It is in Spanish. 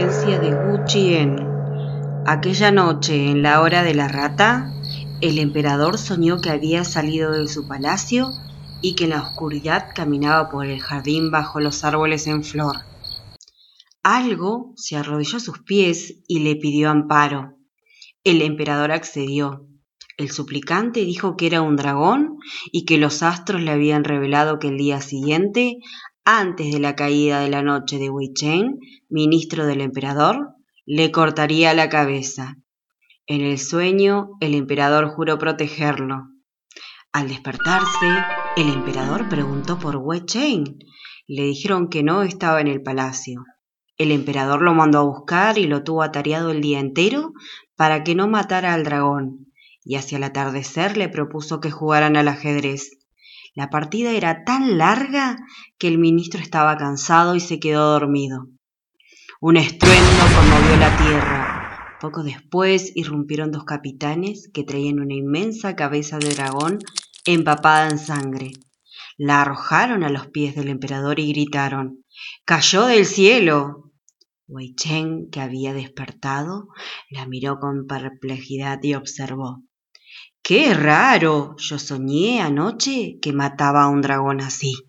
experiencia de Wu Chien. Aquella noche, en la hora de la rata, el emperador soñó que había salido de su palacio y que en la oscuridad caminaba por el jardín bajo los árboles en flor. Algo se arrodilló a sus pies y le pidió amparo. El emperador accedió. El suplicante dijo que era un dragón y que los astros le habían revelado que el día siguiente, antes de la caída de la noche de Wei Chen, ministro del emperador, le cortaría la cabeza. En el sueño, el emperador juró protegerlo. Al despertarse, el emperador preguntó por Wei Chen. Le dijeron que no estaba en el palacio. El emperador lo mandó a buscar y lo tuvo atareado el día entero para que no matara al dragón, y hacia el atardecer le propuso que jugaran al ajedrez. La partida era tan larga que el ministro estaba cansado y se quedó dormido. Un estruendo conmovió la tierra. Poco después irrumpieron dos capitanes que traían una inmensa cabeza de dragón empapada en sangre. La arrojaron a los pies del emperador y gritaron: ¡Cayó del cielo! Wei Chen, que había despertado, la miró con perplejidad y observó: ¡Qué raro! Yo soñé anoche que mataba a un dragón así.